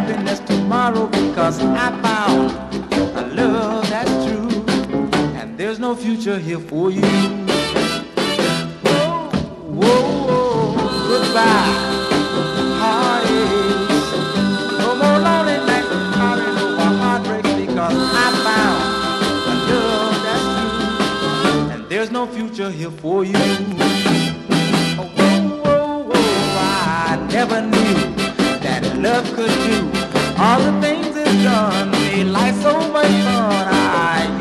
happiness tomorrow because I found a love that's true, and there's no future here for you. Whoa, whoa, whoa, goodbye, heartaches. No more lonely nights and crying over heartbreaks because I found a love that's true, and there's no future here for you. Oh, whoa, whoa, whoa, I never knew that love could do all the things it's done. Made life so much fun.